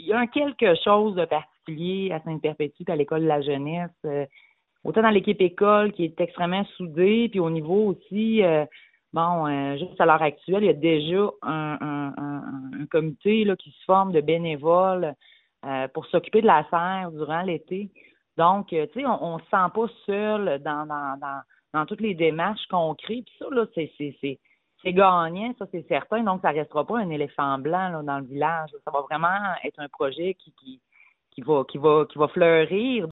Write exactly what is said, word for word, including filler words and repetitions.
y a un quelque chose de particulier à Sainte-Perpétue et à l'École de la jeunesse, euh, autant dans l'équipe école qui est extrêmement soudée, puis au niveau aussi, euh, bon, euh, juste à l'heure actuelle, il y a déjà un, un, un, un comité là, qui se forme de bénévoles euh, pour s'occuper de la serre durant l'été. Donc, euh, tu sais, on, on se sent pas seul dans, dans, dans, dans toutes les démarches qu'on crée. Puis ça, là, c'est, c'est, c'est, c'est gagnant, ça, c'est certain. Donc, ça restera pas un éléphant blanc là, dans le village. Ça va vraiment être un projet qui, qui, qui va, qui va, qui va fleurir.